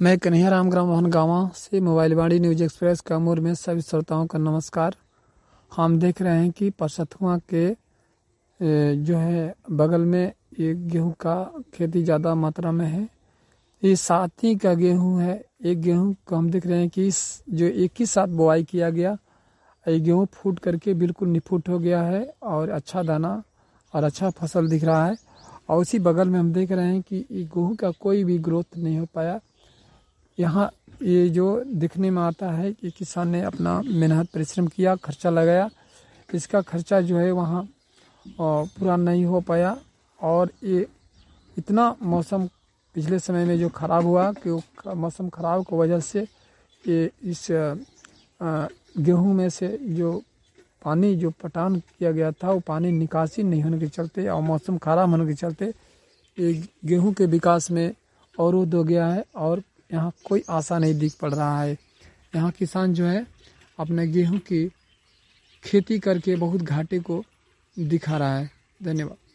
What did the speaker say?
मैं कन्हैया राम ग्राम मोहन गाँव से mobile Vani news express Kaimur में सभी श्रोताओं का नमस्कार। हम देख रहे हैं कि परसथुआ के जो है बगल में एक गेहूं का खेती ज़्यादा मात्रा में है। ये साथी का गेहूं है। एक गेहूं को हम देख रहे हैं कि जो एक ही साथ बुआई किया गया, ये गेहूं फूट करके बिल्कुल निफुट हो गया है और अच्छा दाना और अच्छा फसल दिख रहा है। और उसी बगल में हम देख रहे हैं कि गेहूं का कोई भी ग्रोथ नहीं हो पाया। यहाँ ये जो दिखने में आता है कि किसान ने अपना मेहनत परिश्रम किया, खर्चा लगाया, इसका खर्चा जो है वहाँ पूरा नहीं हो पाया। और ये इतना मौसम पिछले समय में जो ख़राब हुआ कि वो मौसम ख़राब की वजह से ये इस गेहूं में से जो पानी जो पटान किया गया था वो पानी निकासी नहीं होने के चलते और मौसम ख़राब होने के चलते ये गेहूं के विकास में अवरोध हो गया है और यहाँ कोई आशा नहीं दिख पड़ रहा है। यहाँ किसान जो है अपने गेहूं की खेती करके बहुत घाटे को दिखा रहा है। धन्यवाद।